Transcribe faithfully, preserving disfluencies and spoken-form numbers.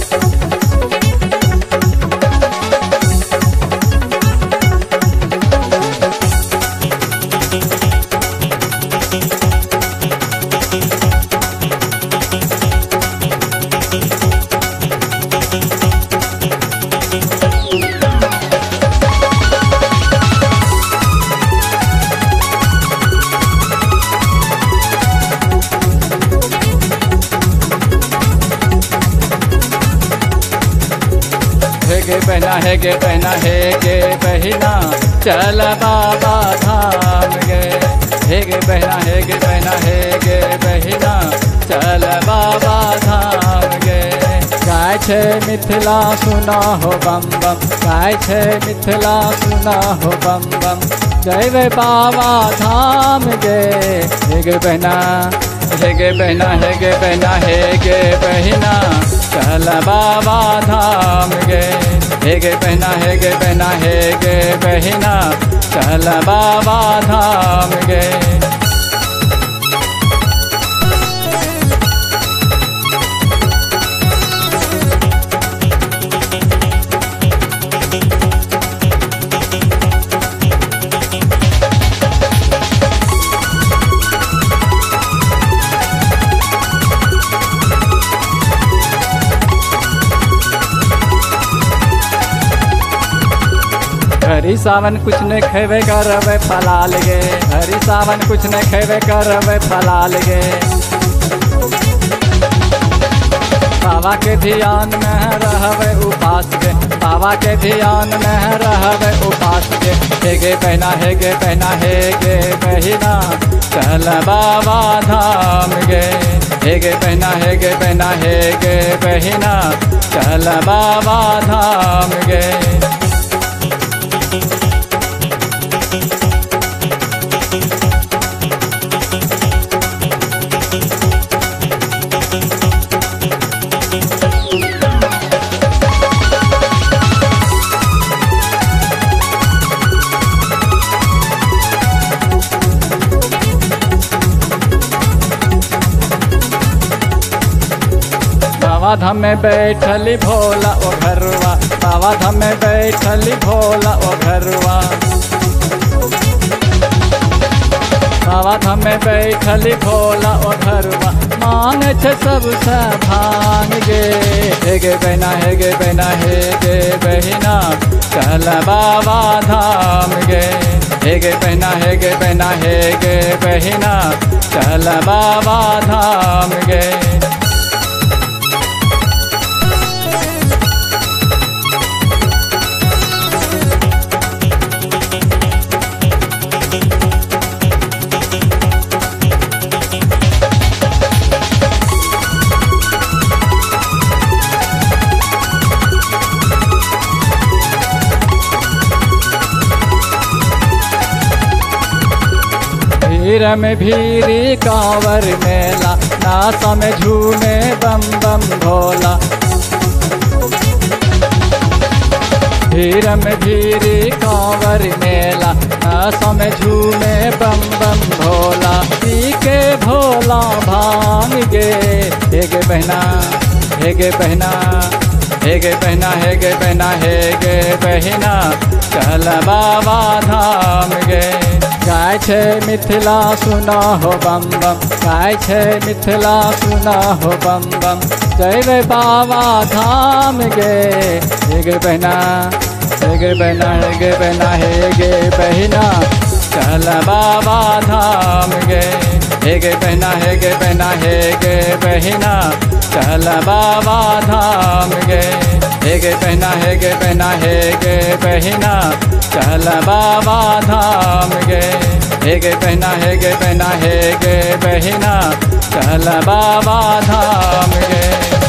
हेगे बहना हेगे बहना हेगे बहिना चल बाबा धाम गे। हेगे बहना हेगे बहना हेगे बहिना चल बाबा धाम गे। गाय छे मिथिला सुना हो बम बम, गाय छे मिथिला सुना हो बम बम। जय बाबा धाम गे। हेगे बहना हेगे बहना हेगे बहना हेगे बहिना चल बाबा धाम गे। हेगे बहना हेगे बहना हेगे बहिना चल बाबा धाम गे। हरी सावन कुछ न खेबे करबे फलाल गे। हरी सावन कुछ न खेबे करबे फलाल गे। बाबा के ध्यान में रहबे उपास गे। बाबा के ध्यान में रहबे उपास गे। हेगे बहना हेगे बहना हेगे बहिना चल बाबा धाम गे। हेगे बहना हेगे बहना हेगे बहिना चल बाबा धाम गे। बाबा धाम में बैठली भोला ओ घरवा। बाबा धाम में बैठली भोला ओ घरवा। बाबा धाम में बैठली भोला ओ घरवा। मांग छे सबसे भांग गे। हेगे बहना हेगे बहना हेगे बहिना चल बाबा धाम गे। हेगे बहना हेगे बहना हेगे बहिना चल बाबा धाम गे। भीड़ में भीरी कांवर मेला नासा में झूमे बम बम भोला। भीड़ में भीरी कांवर मेला नासा में झूमे बम बम भोला। पी के भोला भांग गे। हेगे बहना हेगे बहना हेगे बहना हेगे बहना हेगे बहिना चल बाबा धाम गे। गाय छे मिथिला सुना हो बम बम, गाय छे मिथिला सुना हो बम बम। जय बाबा धाम गे। हेगे बहना हेगे बहना हेगे बहना हेगे बहिना चल बाबा धाम गे। हेगे बहना हेगे बहना हेगे बहिना चल बाबा धाम गे। हेगे बहना हेगे बहना हेगे बहिना चल बाबा धाम गे। हेगे बहना हेगे बहना हेगे बहिना चल बाबा धाम गे।